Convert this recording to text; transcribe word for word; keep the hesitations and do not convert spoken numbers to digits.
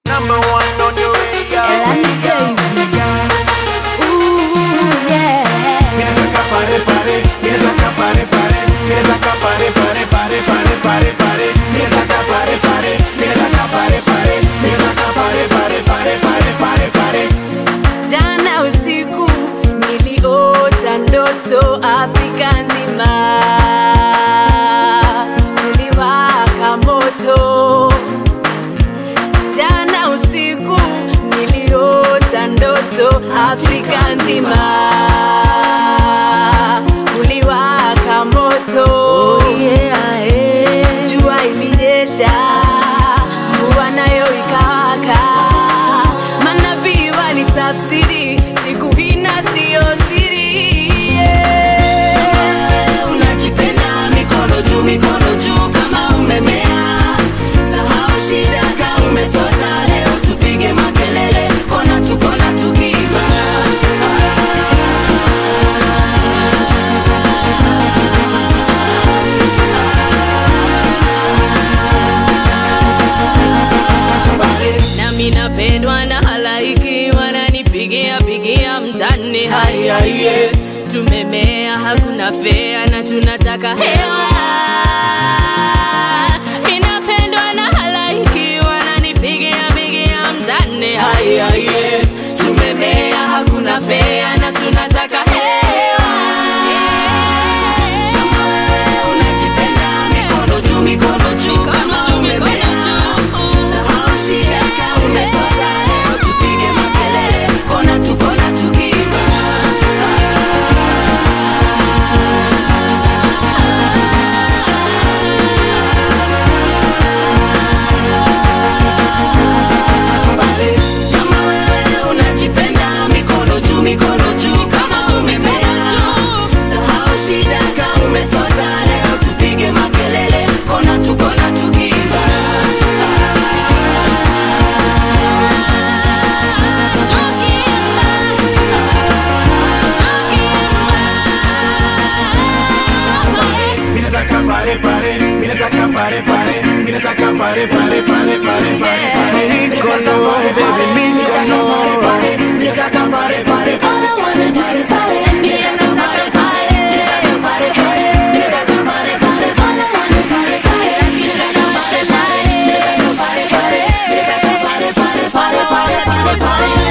Number one on your radio. Elani baby. Ooh yeah. Mira saca pare pare, mira saca pare pare, mira saca pare pare pare pare pare pare, mira saca pare pare, mira saca pare pare, mira saca pare pare pare pare pare pare. Jana usiku niliota ndoto Afrika nzima uliwaka moto. Jana usiku niliota ndoto Afrika nzima uliwaka moto. Oh yeah, yeah. Jua ilinyesha, mvua nayo ikawaka, manabii walitafsiri siku hii na sio siri. Yeah. Unajipenda mikono juu, mikono juu kama umemea. Sahau shida kama umesota, leo tupige makelele, kona tu kona tukiba. Nami napendwa na halaiki, wananipigia pigia mtani. Hai hai yeah. Tumemea hakuna fea na tunataka hewa. Ninapendwa na halaiki, wananipigia pigia mtani. Hai hai yeah. Tumemea hakuna fea na tunataka hewa. Kama wewe unajipenda mikono juu, mikono juu kama umemea. Sahau shida kama umesota, leo tupige makelele, kona tu kona tukiba. Kama wewe unajipenda mikono juu, mikono juu kama umemea. Sahau shida kama umesota, leo tupige makelele, kona tu kona tukiba. Mira saca pare pare, mira saca pare pare, mira saca pare pare pare pare pare pare. Mykono, baby Mykono. Mira saca pare pare. All I wanna do is party. Me and the party party. Me and the party party. Me and the party party. All I wanna do is party. Me and the party party. Me and the party party. Me and the party party party party party party.